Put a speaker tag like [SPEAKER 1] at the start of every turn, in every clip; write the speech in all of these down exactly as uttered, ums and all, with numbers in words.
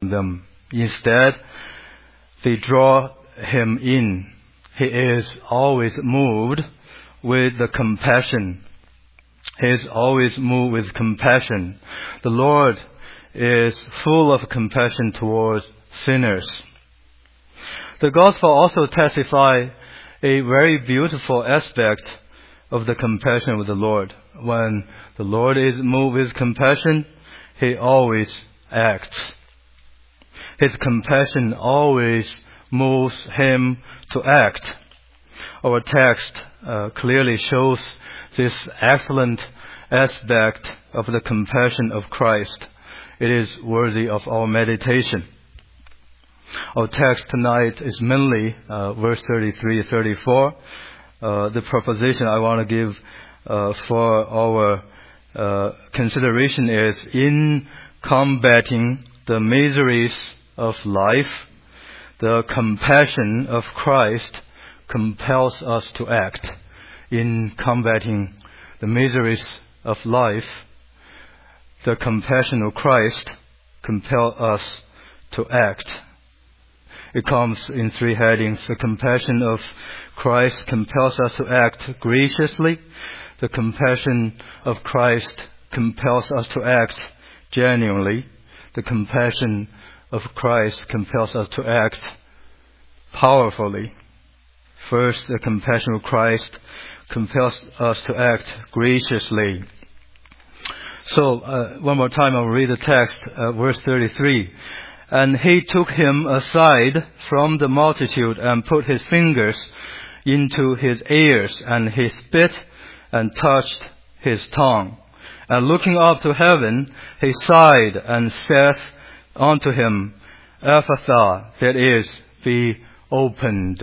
[SPEAKER 1] from them. Instead, they draw him in. He is always moved with the compassion. He is always moved with compassion. The Lord is full of compassion towards sinners. The Gospel also testifies a very beautiful aspect of the compassion of the Lord. When the Lord is moved with compassion, He always acts. His compassion always moves Him to act. Our text uh, clearly shows this excellent aspect of the compassion of Christ. It is worthy of our meditation. Our text tonight is mainly uh, verse thirty-three, thirty-four. Uh, the proposition I want to give uh, for our uh, consideration is, in combating the miseries of life, the compassion of Christ compels us to act. In combating the miseries of life, the compassion of Christ compels us to act. It comes in three headings. The compassion of Christ compels us to act graciously. The compassion of Christ compels us to act genuinely. The compassion of Christ compels us to act powerfully. First, the compassion of Christ compels us to act graciously. So, uh, one more time I'll read the text, uh, verse thirty-three. And he took him aside from the multitude and put his fingers into his ears, and he spit and touched his tongue. And looking up to heaven, he sighed and saith unto him, Ephphatha, that is, be opened.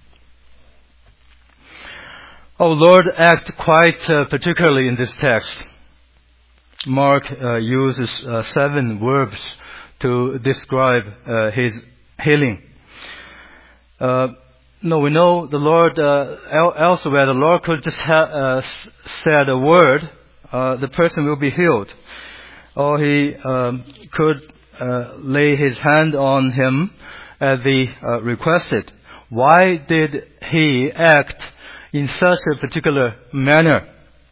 [SPEAKER 1] Our Lord acts quite uh, particularly in this text. Mark uh, uses uh, seven verbs to describe uh, his healing. Uh, no, we know the Lord, uh, el- elsewhere the Lord could just have uh, said a word, uh, the person will be healed. Or he um, could uh, lay his hand on him as he uh, requested. Why did he act in such a particular manner?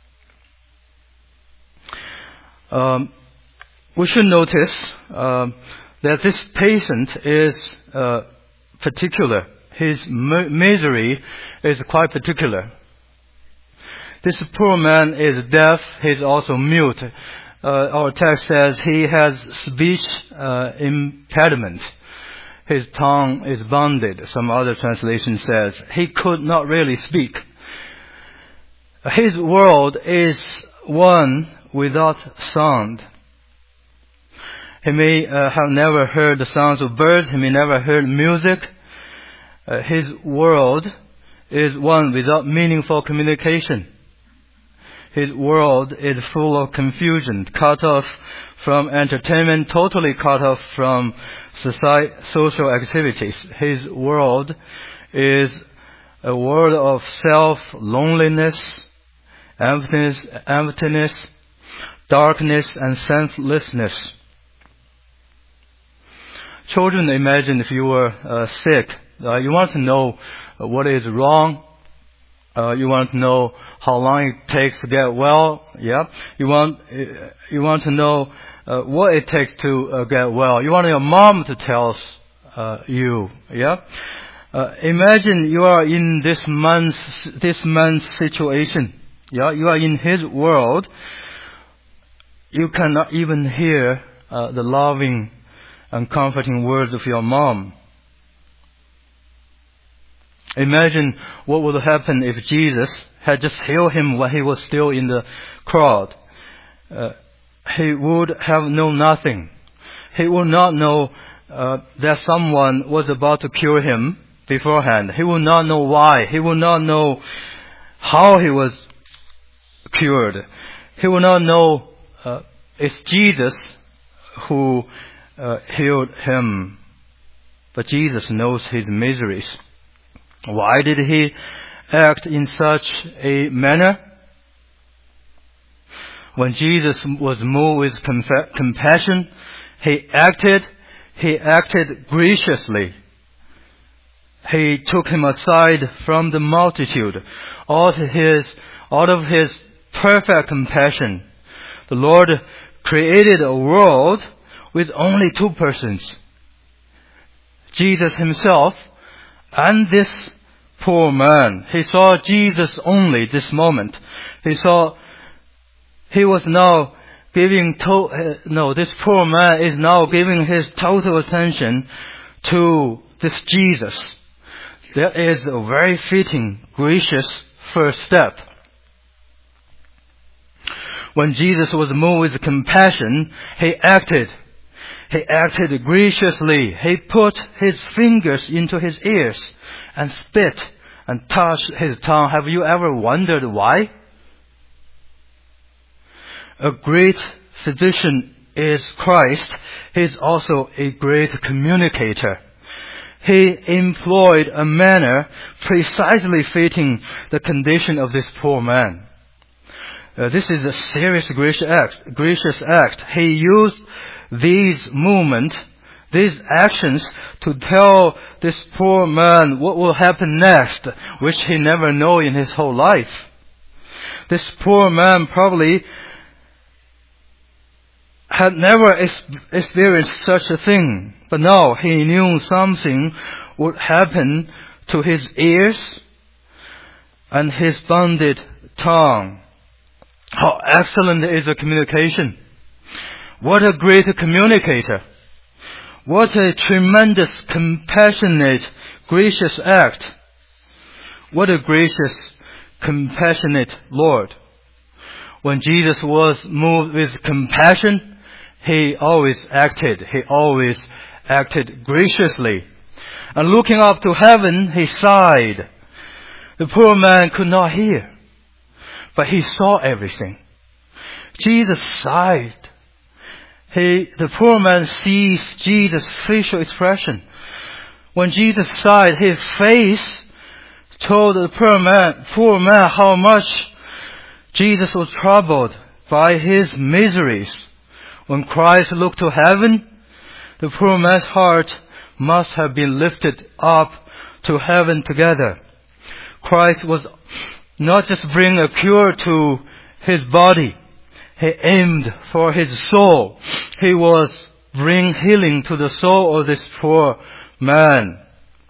[SPEAKER 1] Um, we should notice uh, that this patient is uh, particular. His m- misery is quite particular. This poor man is deaf. He is also mute. Uh, our text says he has speech uh, impediment. His tongue is bounded. Some other translation says he could not really speak. His world is one without sound. He may uh, have never heard the sounds of birds. He may never heard music. Uh, his world is one without meaningful communication. His world is full of confusion, cut off from entertainment, totally cut off from society, social activities. His world is a world of self-loneliness, emptiness, emptiness, darkness, and senselessness. Children, imagine if you were uh, sick. Uh, you want to know uh, what is wrong. Uh, you want to know how long it takes to get well. Yeah. You want uh, you want to know uh, what it takes to uh, get well. You want your mom to tell uh, you. Yeah. Uh, imagine you are in this man's this man's situation. Yeah. You are in his world. You cannot even hear uh, the loving and comforting words of your mom. Imagine what would happen if Jesus had just healed him when he was still in the crowd. Uh, he would have known nothing. He would not know uh, that someone was about to cure him beforehand. He would not know why. He would not know how he was cured. He would not know uh, it's Jesus who uh, healed him. But Jesus knows his miseries. Why did he act in such a manner? When Jesus was moved with compa- compassion, he acted, He acted graciously. He took him aside from the multitude. Out of his, out of his perfect compassion, the Lord created a world with only two persons. Jesus himself and this poor man. He saw Jesus only this moment. He saw, he was now giving, to, no, this poor man is now giving his total attention to this Jesus. That is a very fitting, gracious first step. When Jesus was moved with compassion, He acted. He acted graciously. He put His fingers into His ears and spit and touched His tongue. Have you ever wondered why? A great physician is Christ. He is also a great communicator. He employed a manner precisely fitting the condition of this poor man. Uh, this is a serious gracious act. Gracious act. He used these movements, these actions, to tell this poor man what will happen next, which he never knew in his whole life. This poor man probably had never ex- experienced such a thing, but now he knew something would happen to his ears and his bounded tongue. How excellent is a communication! What a great communicator! What a tremendous, compassionate, gracious act! What a gracious, compassionate Lord! When Jesus was moved with compassion, He always acted. He always acted graciously. And looking up to heaven, He sighed. The poor man could not hear, but he saw everything. Jesus sighed. He, the poor man sees Jesus' facial expression. When Jesus sighed, His face told the poor man, poor man how much Jesus was troubled by his miseries. When Christ looked to heaven, the poor man's heart must have been lifted up to heaven together. Christ was not just bringing a cure to his body. He aimed for his soul. He was bringing healing to the soul of this poor man.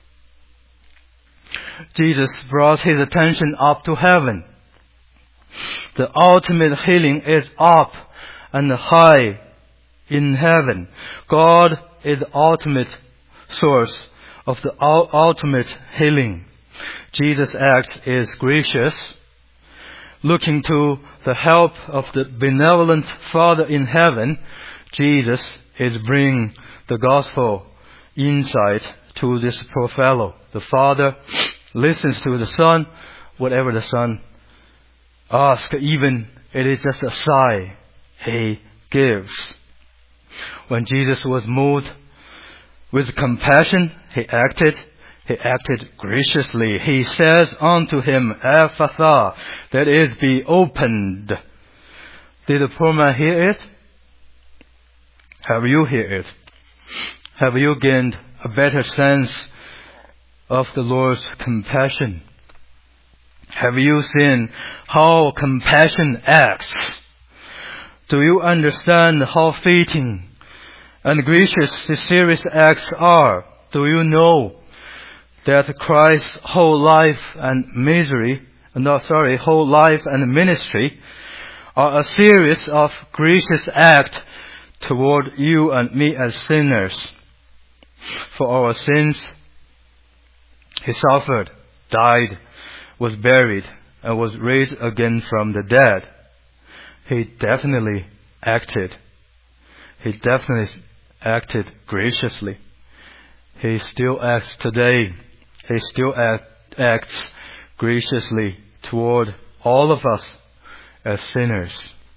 [SPEAKER 1] Jesus brought his attention up to heaven. The ultimate healing is up and high in heaven. God is the ultimate source of the ultimate healing. Jesus' act is gracious. Looking to the help of the benevolent Father in heaven, Jesus is bringing the gospel insight to this poor fellow. The Father listens to the Son, whatever the Son asks, even it is just a sigh, He gives. When Jesus was moved with compassion, He acted. He acted graciously. He says unto him, Ephphatha, that is, be opened. Did the poor man hear it? Have you heard it? Have you gained a better sense of the Lord's compassion? Have you seen how compassion acts? Do you understand how fitting and gracious the serious acts are? Do you know that Christ's whole life and misery, no, sorry, whole life and ministry are a series of gracious acts toward you and me as sinners? For our sins, He suffered, died, was buried, and was raised again from the dead. He definitely acted. He definitely acted graciously. He still acts today. He still act, acts graciously toward all of us as sinners.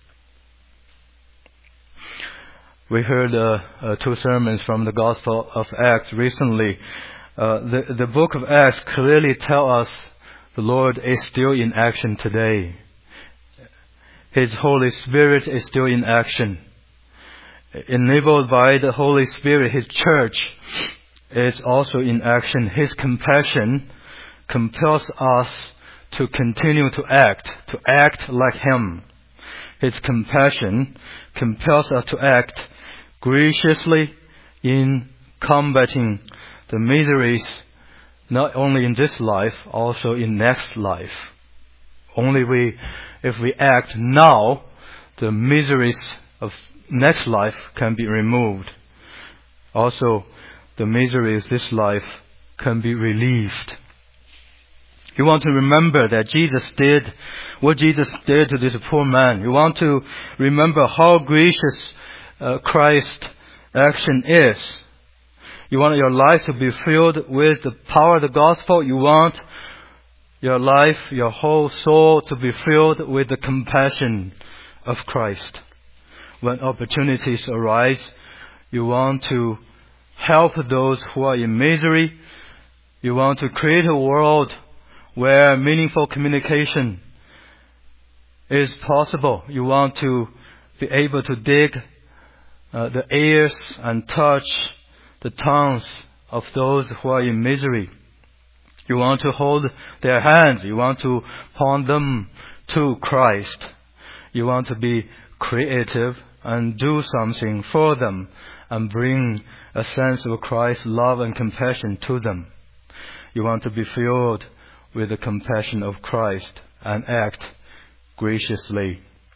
[SPEAKER 1] We heard uh, uh, two sermons from the Gospel of Acts recently. Uh, the, the book of Acts clearly tells us the Lord is still in action today. His Holy Spirit is still in action. enabled by the Holy Spirit, His church is also in action. His compassion compels us to continue to act, to act like Him. His compassion compels us to act graciously in combating the miseries, not only in this life, also in next life. Only we, if we act now, the miseries of next life can be removed. Also, the miseries of this life can be relieved. You want to remember that Jesus did what Jesus did to this poor man. You want to remember how gracious uh, Christ's action is. You want your life to be filled with the power of the gospel. You want your life, your whole soul to be filled with the compassion of Christ. When opportunities arise, you want to help those who are in misery. You want to create a world where meaningful communication is possible. You want to be able to dig uh, the ears and touch the tongues of those who are in misery. You want to hold their hands. You want to point them to Christ. You want to be creative and do something for them and bring a sense of Christ's love and compassion to them. You want to be filled with the compassion of Christ and act graciously.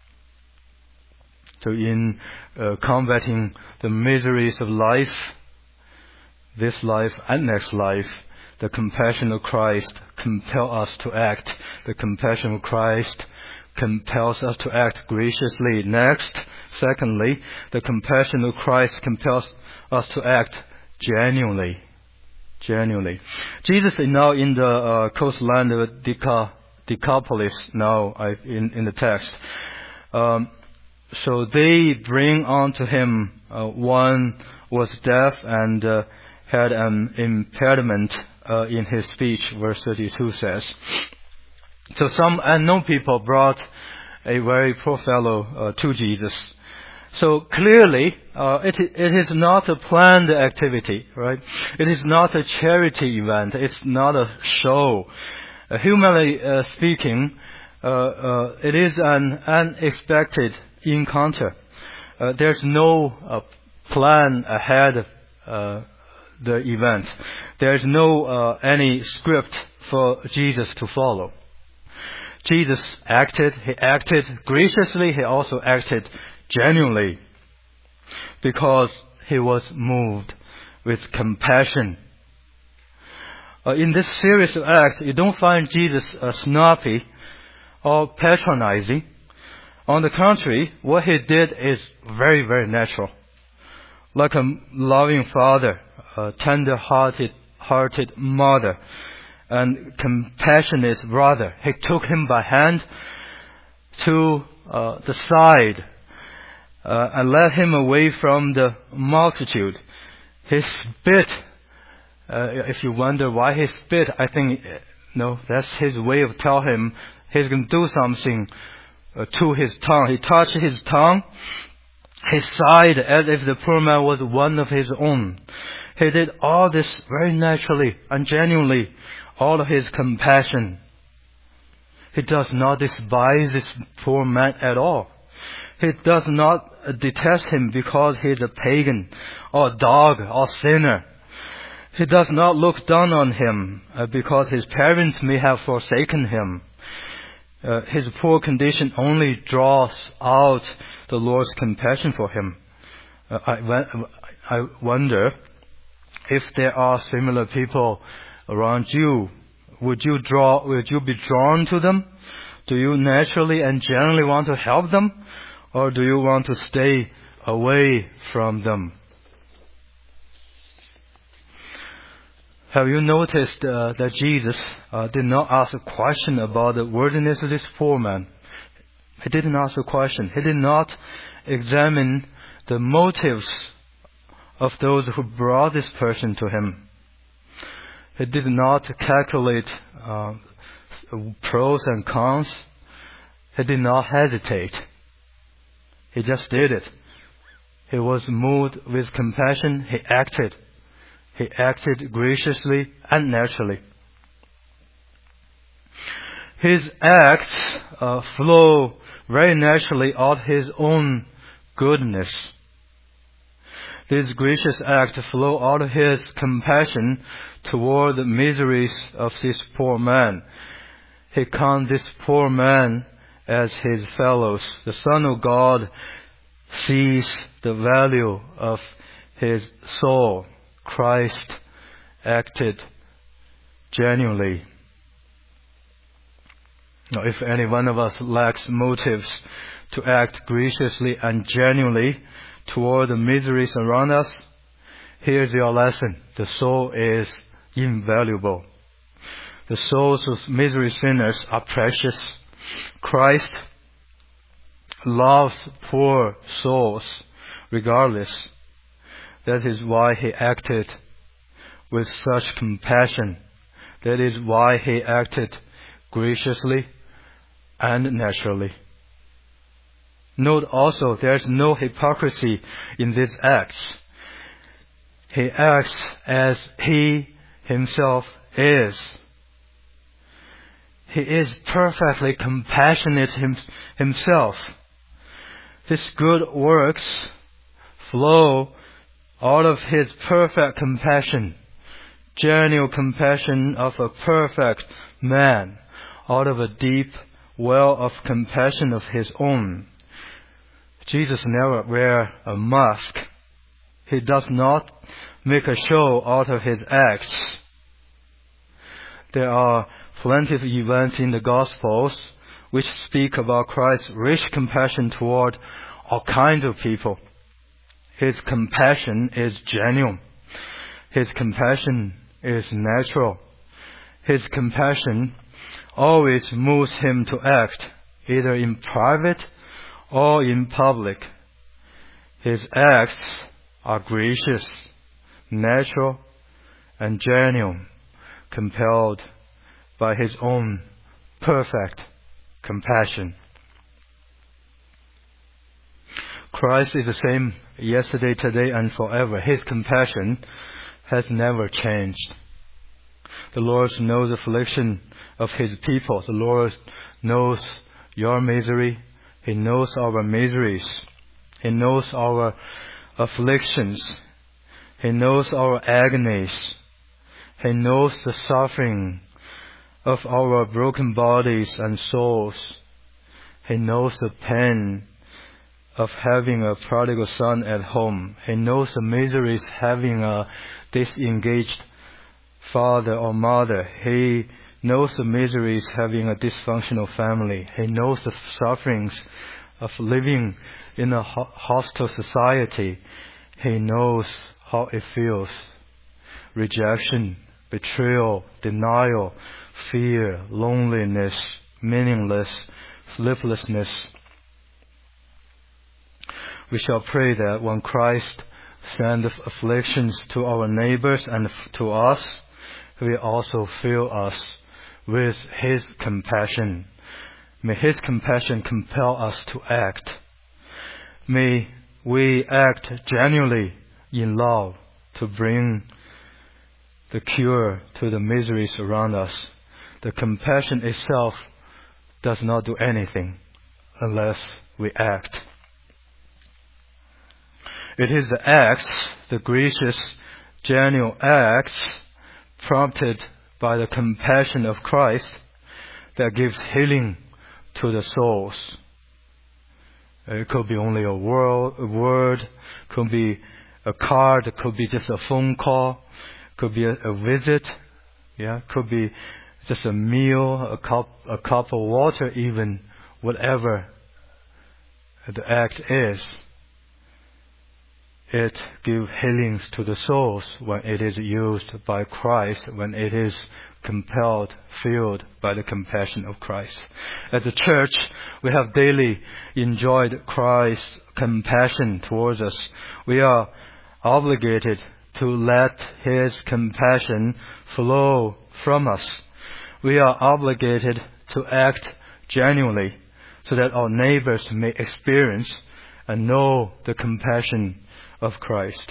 [SPEAKER 1] So in uh, combating the miseries of life, this life and next life, the compassion of Christ compels us to act. The compassion of Christ compels us to act graciously. Next, secondly, the compassion of Christ compels us to act genuinely. Genuinely. Jesus is now in the uh, coastland of Deca, Decapolis now uh, in, in the text. Um, so they bring unto him uh, one was deaf and uh, had an impairment uh, in his speech, verse thirty-two says. So some unknown people brought a very poor fellow uh, to Jesus. So clearly, uh, it, it is not a planned activity, right? It is not a charity event. It's not a show. Uh, humanly uh, speaking, uh, uh, it is an unexpected encounter. Uh, there's no uh, plan ahead of uh, the event. There's no uh, any script for Jesus to follow. Jesus acted. He acted graciously. He also acted genuinely, because he was moved with compassion. Uh, in this series of acts, you don't find Jesus uh, snappy or patronizing. On the contrary, what he did is very, very natural. Like a loving father, a tender-hearted hearted mother, and compassionate brother, he took him by hand to uh, the side Uh, and led him away from the multitude. He spit. Uh, if you wonder why he spit, I think, no, that's his way of telling him he's going to do something uh, to his tongue. He touched his tongue. He sighed as if the poor man was one of his own. He did all this very naturally and genuinely, all of his compassion. He does not despise this poor man at all. He does not detest him because he is a pagan or a dog or sinner. He does not look down on him uh, because his parents may have forsaken him. Uh, his poor condition only draws out the Lord's compassion for him. Uh, I, I wonder if there are similar people around you. Would you draw? Would you be drawn to them? Do you naturally and genuinely want to help them? Or do you want to stay away from them? Have you noticed uh, that Jesus uh, did not ask a question about the worthiness of this poor man? He didn't ask a question. He did not examine the motives of those who brought this person to him. He did not calculate uh, pros and cons. He did not hesitate. He just did it. He was moved with compassion. He acted. He acted graciously and naturally. His acts uh, flow very naturally out of His own goodness. These gracious acts flow out of His compassion toward the miseries of this poor man. He counts this poor man as His fellows. The Son of God sees the value of his soul. Christ acted genuinely. Now, if any one of us lacks motives to act graciously and genuinely toward the miseries around us, here's your lesson. The soul is invaluable. The souls of misery sinners are precious. Christ loves poor souls regardless. That is why He acted with such compassion. That is why He acted graciously and naturally. Note also, there is no hypocrisy in these acts. He acts as He Himself is. He is perfectly compassionate him, Himself. These good works flow out of His perfect compassion, genuine compassion of a perfect man, out of a deep well of compassion of His own. Jesus never wears a mask. He does not make a show out of His acts. There are plenty of events in the Gospels which speak about Christ's rich compassion toward all kinds of people. His compassion is genuine. His compassion is natural. His compassion always moves Him to act, either in private or in public. His acts are gracious, natural, and genuine, compelled by His own perfect compassion. Christ is the same yesterday, today, and forever. His compassion has never changed. The Lord knows the affliction of His people. The Lord knows your misery. He knows our miseries. He knows our afflictions. He knows our agonies. He knows the suffering of our broken bodies and souls. He knows the pain of having a prodigal son at home. He knows the miseries having a disengaged father or mother. He knows the miseries having a dysfunctional family. He knows the sufferings of living in a hostile society. He knows how it feels. Rejection, betrayal, denial, fear, loneliness, meaningless, sleeplessness. We shall pray that when Christ sends afflictions to our neighbors and to us, He will also fill us with His compassion. May His compassion compel us to act. May we act genuinely in love to bring the cure to the miseries around us. The compassion itself does not do anything unless we act. It is the acts, the gracious, genuine acts, prompted by the compassion of Christ, that gives healing to the souls. It could be only a word, a word, could be a card, it could be just a phone call, could be a, a visit, yeah, could be just a meal, a cup, a cup of water, even whatever the act is. It gives healings to the souls when it is used by Christ, when it is compelled, filled by the compassion of Christ. As a church, we have daily enjoyed Christ's compassion towards us. We are obligated to let His compassion flow from us. We are obligated to act genuinely so that our neighbors may experience and know the compassion of Christ.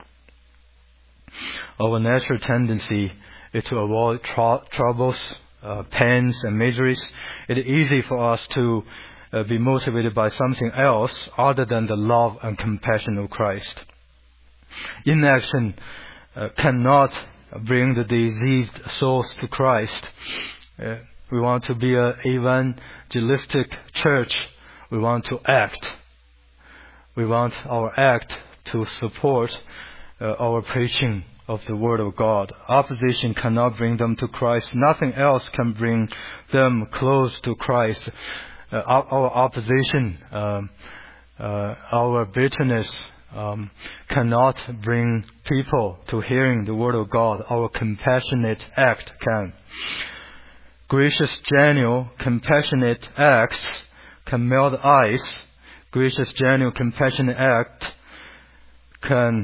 [SPEAKER 1] Our natural tendency is to avoid tr- troubles, uh, pains, and miseries. It is easy for us to uh, be motivated by something else other than the love and compassion of Christ. Inaction uh, cannot bring the diseased souls to Christ. Uh, we want to be an evangelistic church. We want to act. We want our act to support uh, our preaching of the Word of God. Opposition cannot bring them to Christ. Nothing else can bring them close to Christ. Uh, our, our opposition, um, uh, our bitterness um, cannot bring people to hearing the Word of God. Our compassionate act can. Gracious, genuine, compassionate acts can melt ice. Gracious, genuine, compassionate act can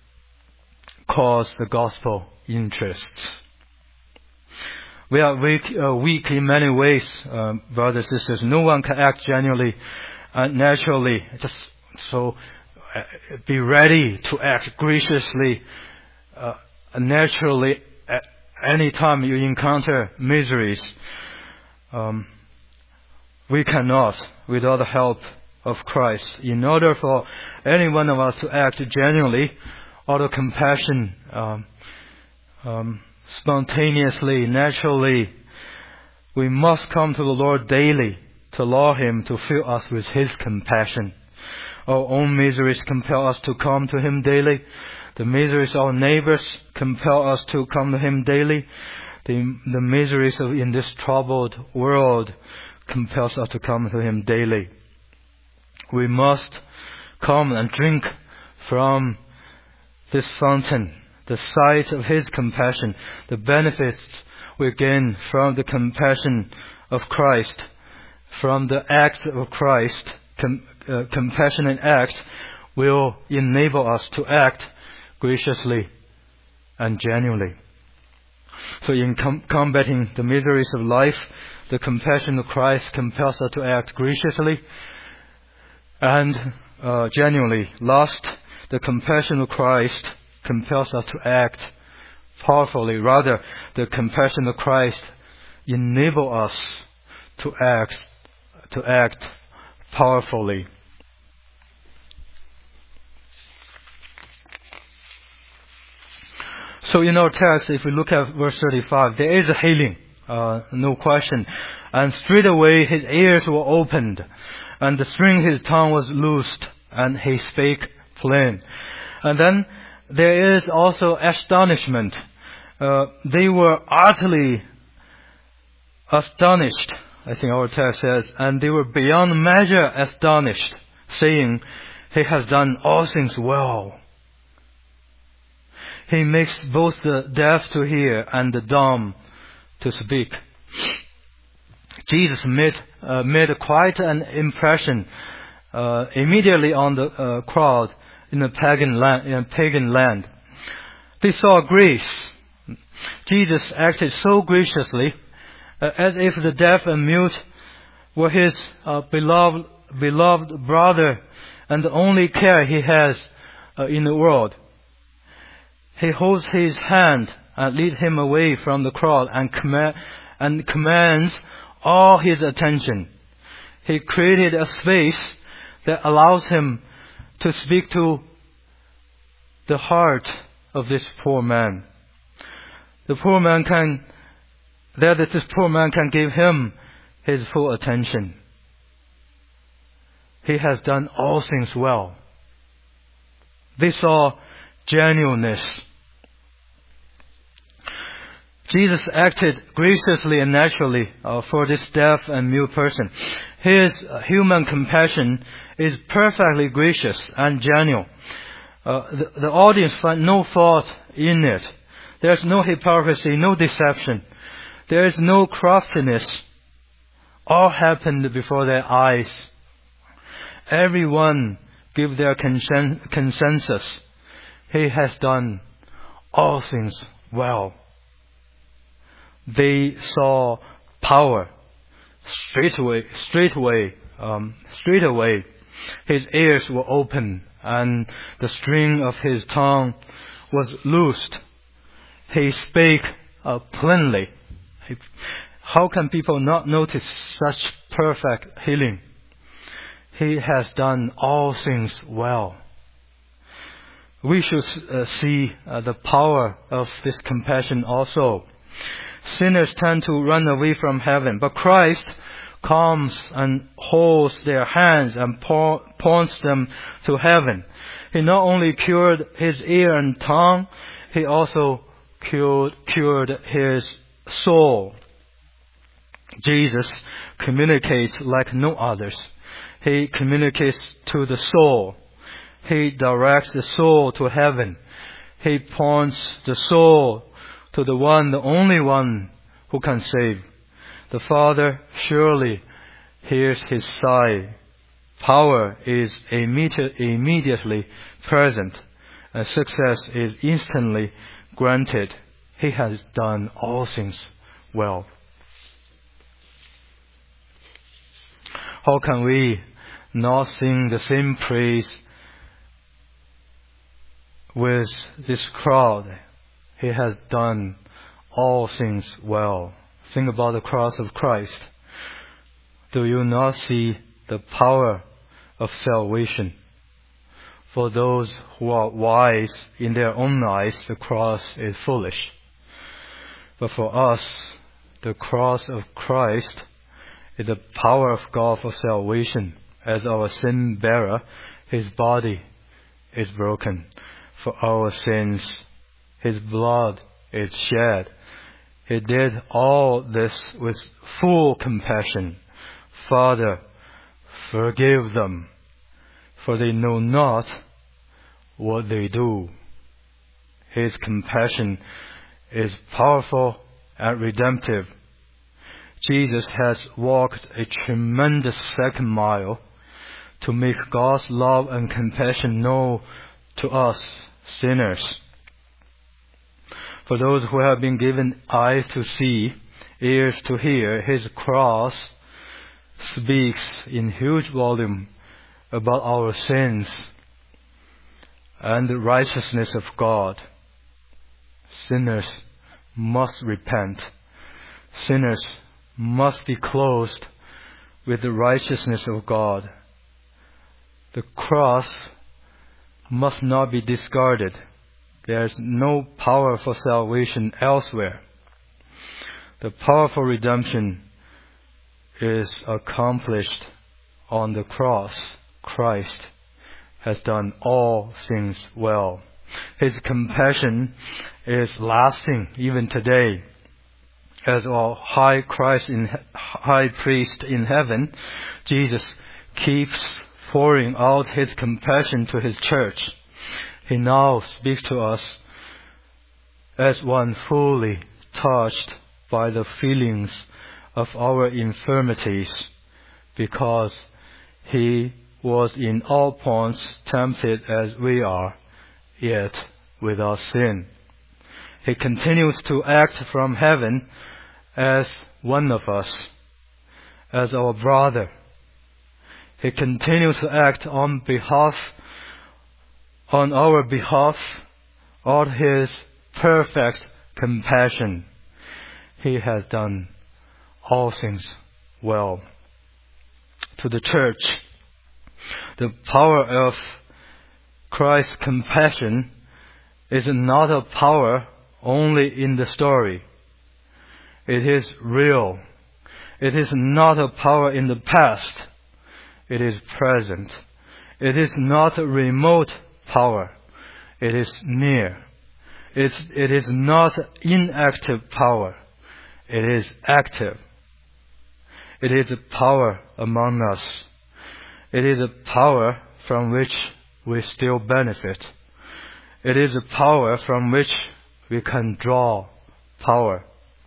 [SPEAKER 1] cause the gospel interests. We are weak, uh, weak in many ways, uh, brothers and sisters. No one can act genuinely and naturally. Just so uh, be ready to act graciously, uh, naturally at any time you encounter miseries. Um, we cannot without the help of Christ. In order for any one of us to act genuinely, out of compassion, um, um, spontaneously, naturally, we must come to the Lord daily to allow Him to fill us with His compassion. Our own miseries compel us to come to Him daily. The miseries of our neighbors compel us to come to Him daily. The, the miseries of in this troubled world compels us to come to Him daily. We must come and drink from this fountain, the sight of His compassion, the benefits we gain from the compassion of Christ, from the act of Christ, com, uh, compassionate act will enable us to act graciously and genuinely. So in com- combating the miseries of life, the compassion of Christ compels us to act graciously and uh, genuinely. Last, the compassion of Christ compels us to act powerfully. Rather, the compassion of Christ enables us to act, to act powerfully. So in our text, if we look at verse thirty-five, there is a healing, uh, no question. And straightway his ears were opened, and the string of his tongue was loosed, and he spake plain. And then there is also astonishment. Uh, they were utterly astonished, I think our text says, and they were beyond measure astonished, saying, He has done all things well. He makes both the deaf to hear and the dumb to speak. Jesus made, uh, made quite an impression uh, immediately on the uh, crowd in a pagan land. In a pagan land. They saw grace. Jesus acted so graciously uh, as if the deaf and mute were His uh, beloved, beloved brother and the only care He has uh, in the world. He holds his hand and leads him away from the crowd and, comm- and commands all his attention. He created a space that allows him to speak to the heart of this poor man. The poor man can, that this poor man can give him his full attention. He has done all things well. They saw genuineness. Jesus acted graciously and naturally uh, for this deaf and mute person. His uh, human compassion is perfectly gracious and genuine. Uh, the, the audience find no fault in it. There's no hypocrisy, no deception. There is no craftiness. All happened before their eyes. Everyone give their consen- consensus. He has done all things well. They saw power straightway, straightway, um, straightaway. His ears were open, and the string of his tongue was loosed. He spake uh, plainly. He, how can people not notice such perfect healing? He has done all things well. We should uh, see uh, the power of this compassion also. Sinners tend to run away from heaven, but Christ comes and holds their hands and po- points them to heaven. He not only cured his ear and tongue, he also cured, cured his soul. Jesus communicates like no others. He communicates to the soul. He directs the soul to heaven. He points the soul to the one, the only one who can save. The Father surely hears his sigh. Power is immediate, immediately present, and success is instantly granted. He has done all things well. How can we not sing the same praise with this crowd? He has done all things well. Think about the cross of Christ. Do you not see the power of salvation? For those who are wise in their own eyes, the cross is foolish. But for us, the cross of Christ is the power of God for salvation. As our sin bearer, his body is broken for our sins. His blood is shed. He did all this with full compassion. Father, forgive them, for they know not what they do. His compassion is powerful and redemptive. Jesus has walked a tremendous second mile to make God's love and compassion known to us sinners. For those who have been given eyes to see, ears to hear, his cross speaks in huge volume about our sins and the righteousness of God. Sinners must repent. Sinners must be clothed with the righteousness of God. The cross must not be discarded. There is no power for salvation elsewhere. The powerful redemption is accomplished on the cross. Christ has done all things well. His compassion is lasting even today. As our high Christ in high priest in heaven, Jesus keeps pouring out his compassion to his church. He now speaks to us as one fully touched by the feelings of our infirmities, because he was in all points tempted as we are, yet without sin. He continues to act from heaven as one of us, as our brother. He continues to act on behalf, on our behalf, of his perfect compassion. He has done all things well. To the church, the power of Christ's compassion is not a power only in the story. It is real. It is not a power in the past. It is present. It is not a remote power. It is near. It's, it is not inactive power. It is active. It is a power among us. It is a power from which we still benefit. It is a power from which we can draw power.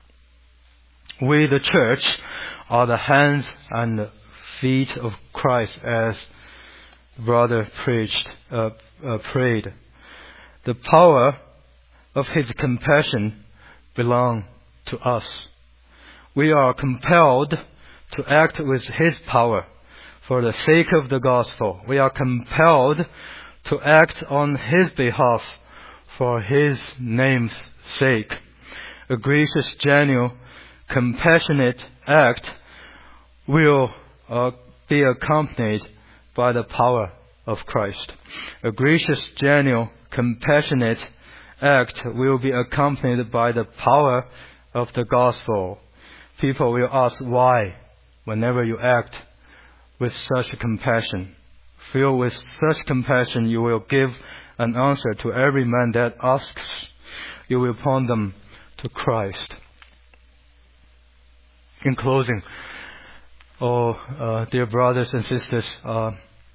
[SPEAKER 1] We, the church, are the hands and the feet of Christ, as brother preached, uh, uh, prayed. The power of his compassion belongs to us. We are compelled to act with his power, for the sake of the gospel. We are compelled to act on His behalf for His name's sake. A gracious, genuine, compassionate act will uh, be accompanied by the power of Christ. A gracious, genuine, compassionate act will be accompanied by the power of the gospel. People will ask why whenever you act with such compassion. Filled with such compassion, you will give an answer to every man that asks. You will point them to Christ. In closing, oh, uh, dear brothers and sisters, uh,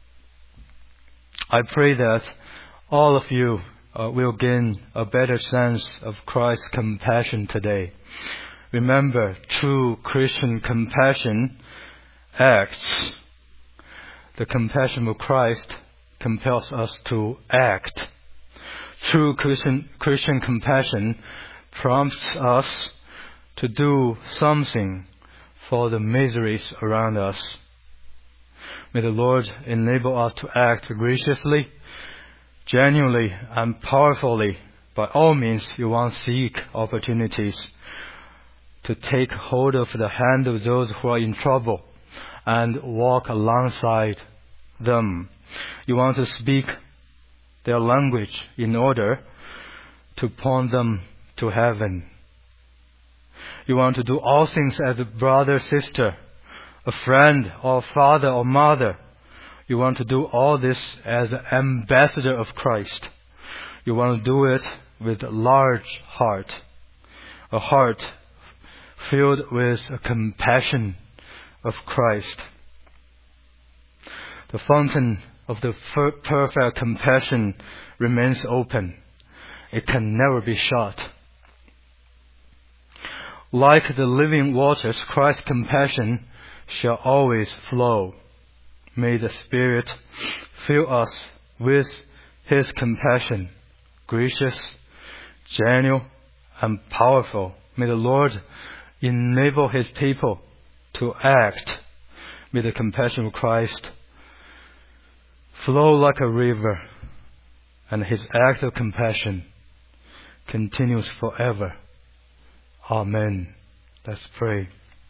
[SPEAKER 1] I pray that all of you uh, will gain a better sense of Christ's compassion today. Remember, true Christian compassion acts. The compassion of Christ compels us to act. True Christian, Christian compassion prompts us to do something for the miseries around us. May the Lord enable us to act graciously, genuinely, and powerfully. By all means, you want to seek opportunities to take hold of the hand of those who are in trouble and walk alongside them. You want to speak their language in order to point them to heaven. You want to do all things as a brother, sister, a friend, or father, or mother. You want to do all this as an ambassador of Christ. You want to do it with a large heart, a heart filled with a compassion of Christ. The fountain of the perfect compassion remains open. It can never be shut. Like the living waters, Christ's compassion shall always flow. May the Spirit fill us with His compassion, gracious, genuine, and powerful. May the Lord enable His people to act. May the compassion of Christ flow like a river, and His act of compassion continues forever. Amen. Let's pray.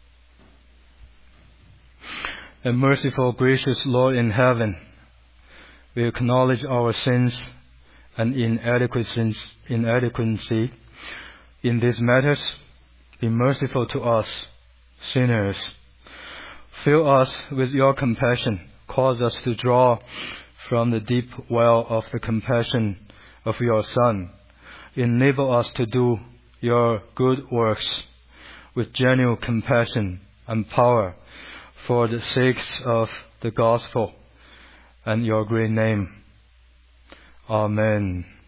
[SPEAKER 1] A merciful, gracious Lord in heaven, we acknowledge our sins and inadequacies, inadequacy in these matters. Be merciful to us, sinners. Fill us with your compassion. Cause us to draw from the deep well of the compassion of your Son. Enable us to do your good works with genuine compassion and power for the sake of the gospel and your great name. Amen.